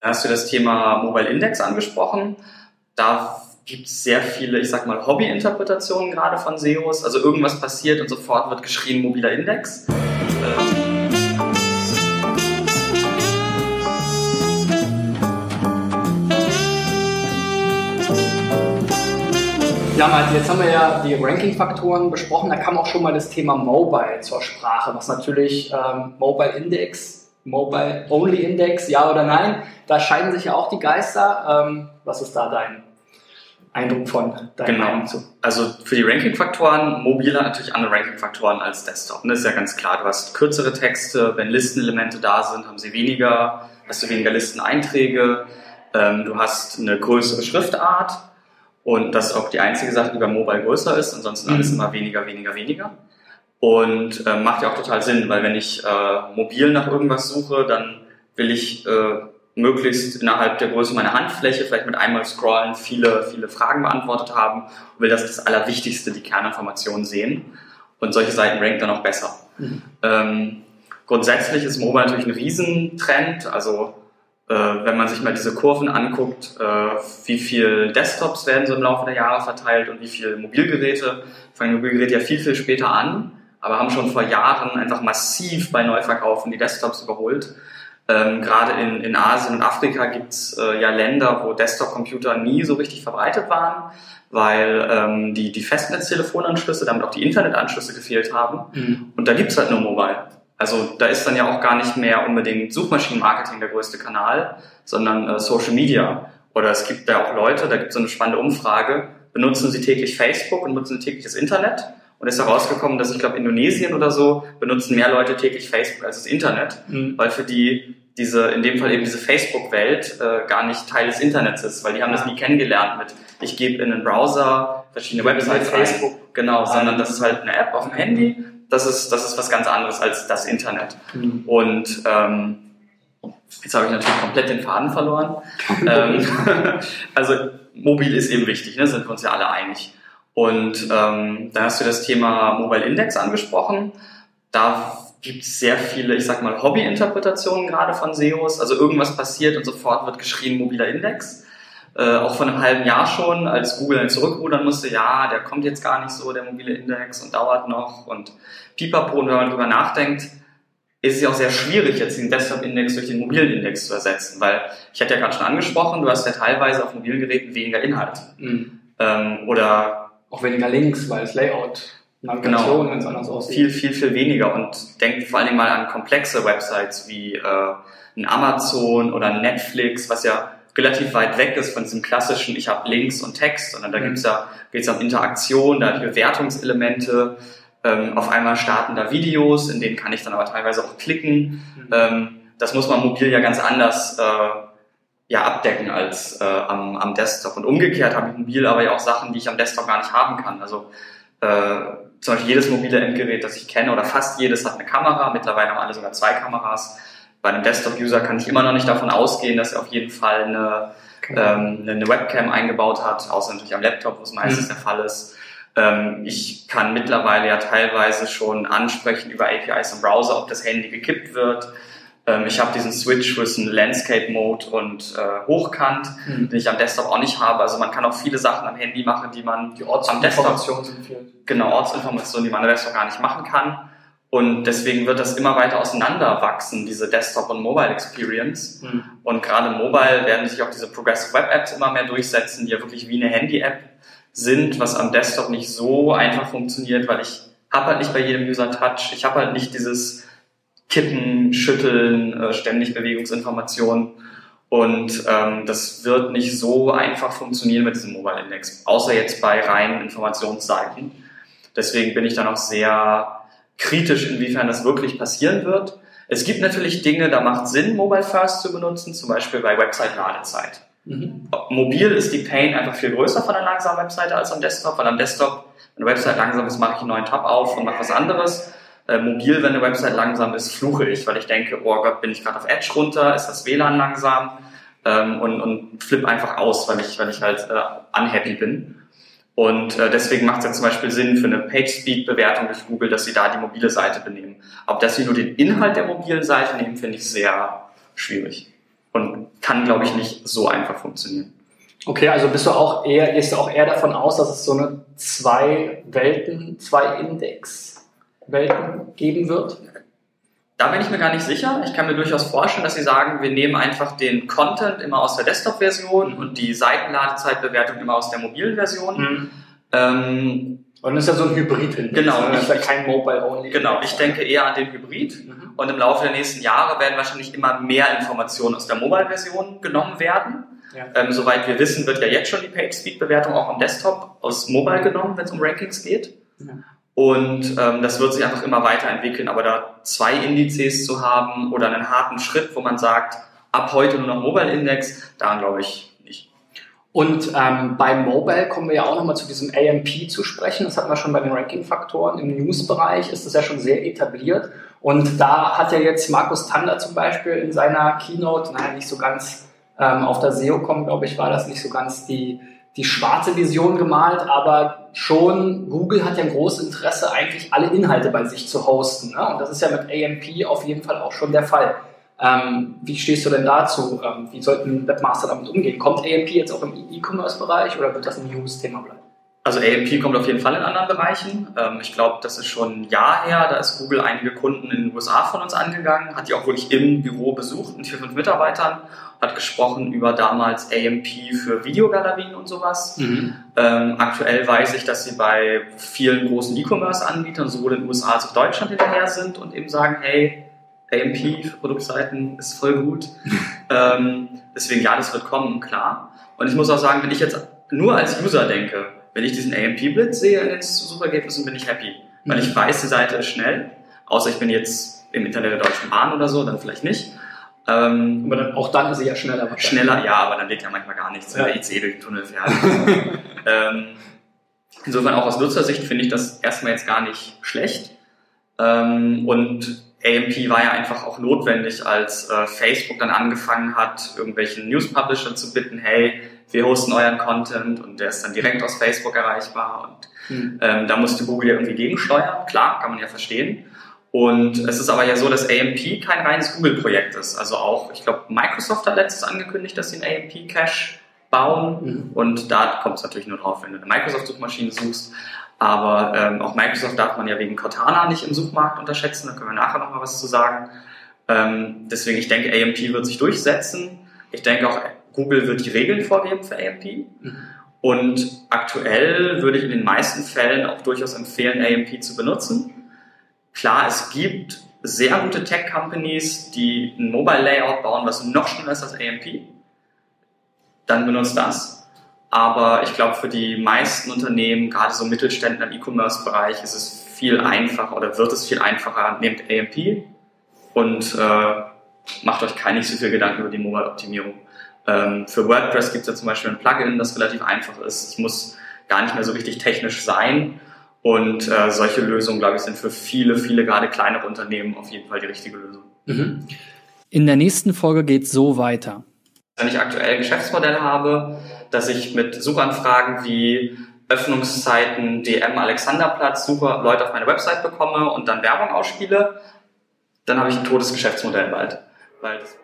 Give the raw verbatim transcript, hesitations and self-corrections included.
Da hast du das Thema Mobile Index angesprochen. Da gibt es sehr viele, ich sag mal, Hobby-Interpretationen gerade von S E Os. Also irgendwas passiert und sofort wird geschrien mobiler Index. Ja, Malte, jetzt haben wir ja die Ranking-Faktoren besprochen. Da kam auch schon mal das Thema Mobile zur Sprache, was natürlich ähm, Mobile Index, Mobile Only Index, ja oder nein? Da scheiden sich ja auch die Geister. Ähm, was ist da dein Eindruck von deinem Genau. Meinung zu? Also für die Ranking-Faktoren, mobil hat natürlich andere Ranking-Faktoren als Desktop. Und das ist ja ganz klar. Du hast kürzere Texte, wenn Listenelemente da sind, haben sie weniger, hast du weniger Listeneinträge. Ähm, du hast eine größere Schriftart. Und das ist auch die einzige Sache, die bei Mobile größer ist. Ansonsten mhm. alles immer weniger, weniger, weniger. Und äh, macht ja auch total Sinn, weil wenn ich äh, mobil nach irgendwas suche, dann will ich äh, möglichst innerhalb der Größe meiner Handfläche vielleicht mit einmal scrollen viele, viele Fragen beantwortet haben und will das das Allerwichtigste, die Kerninformationen sehen. Und solche Seiten ranken dann auch besser. Mhm. Ähm, grundsätzlich ist Mobile natürlich ein Riesentrend. Also äh, wenn man sich mal diese Kurven anguckt, äh, wie viel Desktops werden so im Laufe der Jahre verteilt und wie viele Mobilgeräte, fangen Mobilgeräte ja viel, viel später an, aber haben schon vor Jahren einfach massiv bei Neuverkaufen die Desktops überholt. Ähm, gerade in, in Asien und Afrika gibt es äh, ja Länder, wo Desktop-Computer nie so richtig verbreitet waren, weil ähm, die, die Festnetztelefonanschlüsse, damit auch die Internetanschlüsse gefehlt haben. Mhm. Und da gibt es halt nur Mobile. Also da ist dann ja auch gar nicht mehr unbedingt Suchmaschinenmarketing der größte Kanal, sondern äh, Social Media. Oder es gibt ja auch Leute, da gibt es so eine spannende Umfrage, benutzen sie täglich Facebook und nutzen täglich das Internet? Und es ist herausgekommen, dass ich glaube, Indonesien oder so benutzen mehr Leute täglich Facebook als das Internet, mhm. weil für die diese, in dem Fall eben diese Facebook-Welt äh, gar nicht Teil des Internets ist, weil die haben ja. das nie kennengelernt mit, ich gebe in einen Browser verschiedene Websites Facebook, ein, genau, sondern das ist halt eine App auf dem Handy, das ist, das ist was ganz anderes als das Internet. Mhm. Und ähm, jetzt habe ich natürlich komplett den Faden verloren. ähm, also mobil ist eben wichtig, ne? Sind wir uns ja alle einig. Und ähm, dann hast du das Thema Mobile Index angesprochen. Da gibt es sehr viele, ich sag mal, Hobby-Interpretationen gerade von S E Os. Also irgendwas passiert und sofort wird geschrien mobiler Index. Äh, auch vor einem halben Jahr schon, als Google dann zurückrudern musste, ja, der kommt jetzt gar nicht so, der mobile Index, und dauert noch und pipapo. Und wenn man drüber nachdenkt, ist es ja auch sehr schwierig, jetzt den Desktop-Index durch den mobilen Index zu ersetzen, weil ich hatte ja gerade schon angesprochen, du hast ja teilweise auf mobilen Geräten weniger Inhalt. Mhm. Ähm, oder auch weniger Links, weil das Layout, Navigation ganz anders aussieht. Viel, viel, viel weniger. Und denkt vor allen Dingen mal an komplexe Websites wie äh, ein Amazon oder ein Netflix, was ja relativ weit weg ist von diesem klassischen, ich habe Links und Text, sondern da mhm. gibt's ja, geht's um Interaktion, da habe ich Bewertungselemente, ähm, auf einmal starten da Videos, in denen kann ich dann aber teilweise auch klicken. Mhm. Ähm, das muss man mobil ja ganz anders äh, ja, abdecken als äh, am, am Desktop. Und umgekehrt habe ich mobil aber ja auch Sachen, die ich am Desktop gar nicht haben kann. Also äh, zum Beispiel jedes mobile Endgerät, das ich kenne, oder fast jedes hat eine Kamera. Mittlerweile haben alle sogar zwei Kameras. Bei einem Desktop-User kann ich immer noch nicht davon ausgehen, dass er auf jeden Fall eine, ähm, eine Webcam eingebaut hat, außer natürlich am Laptop, wo es meistens mhm. der Fall ist. Ähm, ich kann mittlerweile ja teilweise schon ansprechen über A P Is im Browser, ob das Handy gekippt wird. Ich habe diesen Switch zwischen Landscape-Mode und äh, Hochkant, mhm. den ich am Desktop auch nicht habe. Also man kann auch viele Sachen am Handy machen, die man die Ortsinformationen sind viel. Genau, Ortsinformationen, die man am Desktop gar nicht machen kann. Und deswegen wird das immer weiter auseinanderwachsen, diese Desktop- und Mobile-Experience. Mhm. Und gerade Mobile werden sich auch diese Progressive Web-Apps immer mehr durchsetzen, die ja wirklich wie eine Handy-App sind, was am Desktop nicht so einfach funktioniert, weil ich habe halt nicht bei jedem User Touch, ich habe halt nicht dieses Kippen, Schütteln, äh, ständig Bewegungsinformationen, und ähm, das wird nicht so einfach funktionieren mit diesem Mobile Index, außer jetzt bei reinen Informationsseiten. Deswegen bin ich dann auch sehr kritisch, inwiefern das wirklich passieren wird. Es gibt natürlich Dinge, da macht Sinn, Mobile First zu benutzen, zum Beispiel bei Website-Ladezeit. Mhm. Mobil ist die Pain einfach viel größer von einer langsamen Webseite als am Desktop, weil am Desktop, wenn eine Website langsam ist, mache ich einen neuen Tab auf und mache was anderes. Äh, mobil, wenn eine Website langsam ist, fluche ich, weil ich denke, oh Gott, bin ich gerade auf Edge runter, ist das W L A N langsam, ähm, und, und flippe einfach aus, weil ich, weil ich halt äh, unhappy bin. Und äh, deswegen macht es ja zum Beispiel Sinn für eine PageSpeed-Bewertung durch Google, dass sie da die mobile Seite benehmen. Ob dass sie nur den Inhalt der mobilen Seite nehmen, finde ich sehr schwierig. Und kann, glaube ich, nicht so einfach funktionieren. Okay, also bist du auch eher, gehst du auch eher davon aus, dass es so eine zwei Welten, zwei Index-Welten geben wird? Da bin ich mir gar nicht sicher. Ich kann mir durchaus vorstellen, dass sie sagen, wir nehmen einfach den Content immer aus der Desktop-Version und die Seitenladezeitbewertung immer aus der mobilen Version. Mhm. Ähm, Und das ist ja so ein Hybrid-Index. Genau. Das ist ja kein Mobile-Only. Genau, ich denke eher an den Hybrid. Mhm. Und im Laufe der nächsten Jahre werden wahrscheinlich immer mehr Informationen aus der Mobile-Version genommen werden. Ja. Ähm, soweit wir wissen, wird ja jetzt schon die Page-Speed-Bewertung auch am Desktop aus Mobile genommen, wenn es um Rankings geht. Ja. Und ähm, das wird sich einfach immer weiterentwickeln. Aber da zwei Indizes zu haben oder einen harten Schritt, wo man sagt, ab heute nur noch Mobile-Index, daran glaube ich nicht. Und ähm, beim Mobile kommen wir ja auch nochmal zu diesem A M P zu sprechen. Das hatten wir schon bei den Ranking-Faktoren. Im News-Bereich ist das ja schon sehr etabliert. Und da hat ja jetzt Markus Tander zum Beispiel in seiner Keynote, naja, nicht so ganz ähm, auf der S E O-Com, glaube ich, war das nicht so ganz die, die schwarze Vision gemalt, aber schon, Google hat ja ein großes Interesse, eigentlich alle Inhalte bei sich zu hosten. Ne? Und das ist ja mit A M P auf jeden Fall auch schon der Fall. Ähm, wie stehst du denn dazu? Ähm, wie sollten Webmaster damit umgehen? Kommt A M P jetzt auch im E-Commerce-Bereich oder wird das ein News-Thema bleiben? Also A M P kommt auf jeden Fall in anderen Bereichen. Ähm, ich glaube, das ist schon ein Jahr her, da ist Google einige Kunden in den U S A von uns angegangen, hat die auch wirklich im Büro besucht mit vier, fünf Mitarbeitern, hat gesprochen über damals A M P für Videogalerien und sowas. Mhm. Ähm, aktuell weiß ich, dass sie bei vielen großen E-Commerce-Anbietern sowohl in den U S A als auch Deutschland hinterher sind und eben sagen, hey, A M P für Produktseiten ist voll gut. ähm, deswegen, ja, das wird kommen, klar. Und ich muss auch sagen, wenn ich jetzt nur als User denke, wenn ich diesen A M P-Blitz sehe in den Suchergebnissen, bin ich happy. Weil ich weiß, die Seite ist schnell. Außer ich bin jetzt im Internet der Deutschen Bahn oder so, dann vielleicht nicht. Ähm, aber dann, auch dann ist sie ja schneller. Schneller, ja, aber dann geht ja manchmal gar nichts, wenn ja. der I C E durch den Tunnel fährt. ähm, insofern auch aus Nutzersicht finde ich das erstmal jetzt gar nicht schlecht. Ähm, und A M P war ja einfach auch notwendig, als äh, Facebook dann angefangen hat, irgendwelchen News-Publisher zu bitten, hey, wir hosten euren Content und der ist dann direkt aus Facebook erreichbar und mhm. ähm, da musste Google ja irgendwie gegensteuern, klar, kann man ja verstehen. Und es ist aber ja so, dass A M P kein reines Google-Projekt ist. Also auch, ich glaube, Microsoft hat letztens angekündigt, dass sie einen A M P-Cache bauen mhm. und da kommt es natürlich nur drauf, wenn du eine Microsoft-Suchmaschine suchst. Aber ähm, auch Microsoft darf man ja wegen Cortana nicht im Suchmarkt unterschätzen, da können wir nachher nochmal was zu sagen. Ähm, deswegen, ich denke, A M P wird sich durchsetzen. Ich denke auch, Google wird die Regeln vorgeben für A M P. Mhm. Und aktuell würde ich in den meisten Fällen auch durchaus empfehlen, A M P zu benutzen. Klar, es gibt sehr gute Tech-Companies, die ein Mobile-Layout bauen, was noch schneller ist als A M P. Dann benutzt das. Aber ich glaube, für die meisten Unternehmen, gerade so Mittelständler im E-Commerce-Bereich, ist es viel einfacher oder wird es viel einfacher. Nehmt A M P und äh, macht euch keine so viel Gedanken über die Mobile-Optimierung. Ähm, für WordPress gibt es ja zum Beispiel ein Plugin, das relativ einfach ist. Ich muss gar nicht mehr so richtig technisch sein. Und äh, solche Lösungen, glaube ich, sind für viele, viele gerade kleinere Unternehmen auf jeden Fall die richtige Lösung. Mhm. In der nächsten Folge geht es so weiter. Wenn ich aktuell ein Geschäftsmodell habe, dass ich mit Suchanfragen wie Öffnungszeiten, D M, Alexanderplatz, Suche Leute auf meine Website bekomme und dann Werbung ausspiele, dann habe ich ein totes Geschäftsmodell bald. Weil das